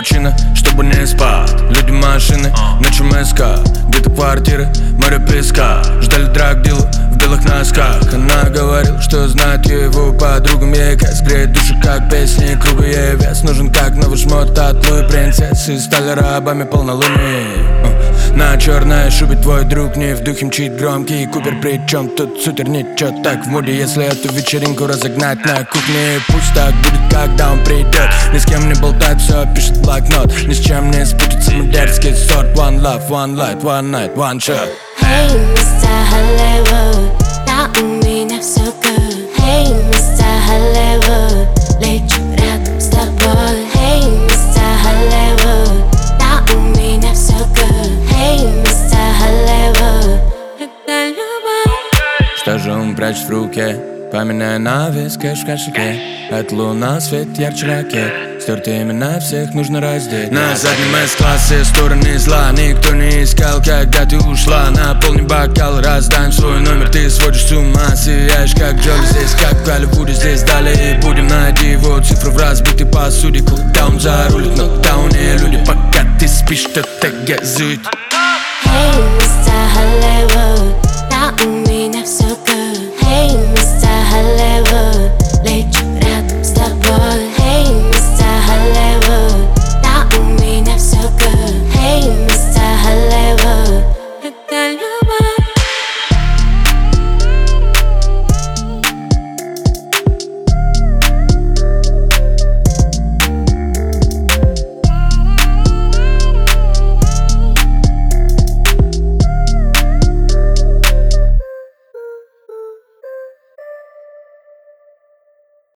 капучино, чтобы не спать. Люди, машины, ночью МСК, где-то квартиры, море песка. Ждали драг-дилу в белых носках. Она говорила, что знает его подругам. Ей кайс греет душу, как песни. Кругу ей вес нужен, как новый шмот от Луи. Принцессы стали рабами полнолуния. На черной шубе твой друг, не в духе мчит громкий Купер, причем тут супер ничего так в моде. Если эту вечеринку разогнать на кухне, пусть так будет, когда он придет. Ни с кем не болтает, все пишет в блокнот. Ни с чем не спутится модернский сорт. One love, one light, one night, one shot. Hey, Mr. Hollywood, на у меня все good. Hey, Mr. Hollywood, лечу рядом с тобой. Hey, Mr. Hollywood, на у меня все good. Hey, Mr. Hollywood, это любовь. Что же он прячет в руке? Пламенная навес, кэш в кошельке. От луна свет ярче ракет. Стертые имена всех нужно раздеть. На заднем С-классе стороны зла никто не искал, когда ты ушла. Наполни бокал, раздай свой номер. Ты сводишь с ума, сияешь как Джоли. Здесь как в Голливуде, здесь далее будем. Найди его цифру в разбитой посуде. Кулдаун зарулит, нокдауне люди. Пока ты спишь, что-то газует. Hey, Mr. Hollywood, на у меня все